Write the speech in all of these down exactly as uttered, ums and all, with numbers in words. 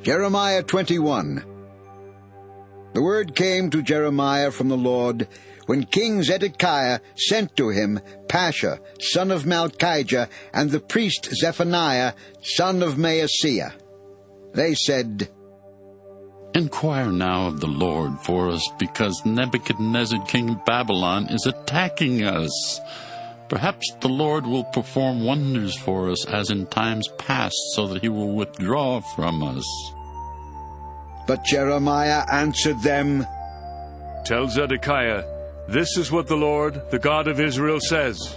Jeremiah twenty-one. The word came to Jeremiah from the Lord, when King Zedekiah sent to him Pasha, son of Malchijah, and the priest Zephaniah, son of Maaseiah. They said, Inquire now of the Lord for us, because Nebuchadnezzar king of Babylon is attacking us. Perhaps the Lord will perform wonders for us as in times past, so that he will withdraw from us. But Jeremiah answered them, Tell Zedekiah, this is what the Lord, the God of Israel, says.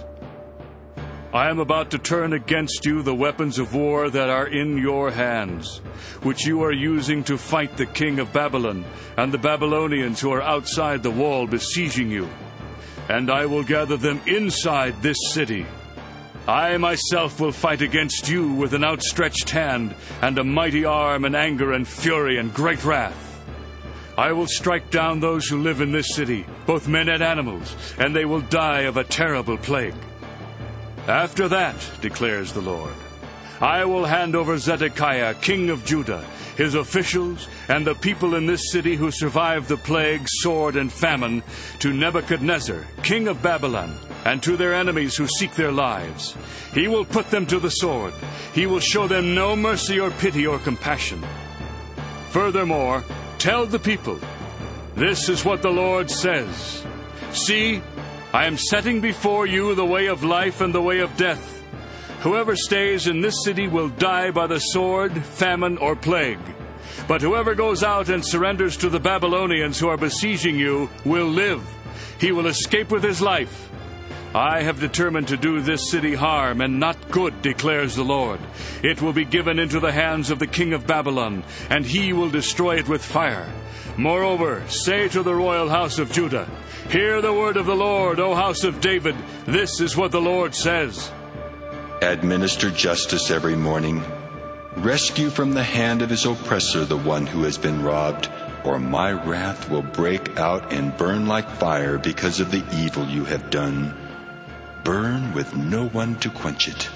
I am about to turn against you the weapons of war that are in your hands, which you are using to fight the king of Babylon and the Babylonians who are outside the wall besieging you. And I will gather them inside this city. I myself will fight against you with an outstretched hand and a mighty arm and anger and fury and great wrath. I will strike down those who live in this city, both men and animals, and they will die of a terrible plague. After that, declares the Lord, I will hand over Zedekiah, king of Judah, his officials, and the people in this city who survived the plague, sword, and famine, to Nebuchadnezzar, king of Babylon, and to their enemies who seek their lives. He will put them to the sword. He will show them no mercy or pity or compassion. Furthermore, tell the people, this is what the Lord says. See, I am setting before you the way of life and the way of death. Whoever stays in this city will die by the sword, famine, or plague. But whoever goes out and surrenders to the Babylonians who are besieging you will live. He will escape with his life. I have determined to do this city harm and not good, declares the Lord. It will be given into the hands of the king of Babylon, and he will destroy it with fire. Moreover, say to the royal house of Judah, Hear the word of the Lord, O house of David. This is what the Lord says. Administer justice every morning. Rescue from the hand of his oppressor the one who has been robbed, or my wrath will break out and burn like fire because of the evil you have done. Burn with no one to quench it.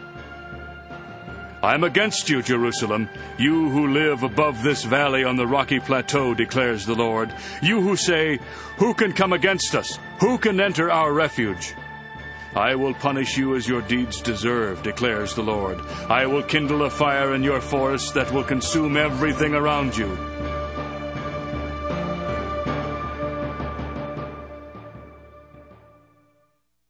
I am against you, Jerusalem, you who live above this valley on the rocky plateau, declares the Lord. You who say, Who can come against us? Who can enter our refuge? I will punish you as your deeds deserve, declares the Lord. I will kindle a fire in your forests that will consume everything around you.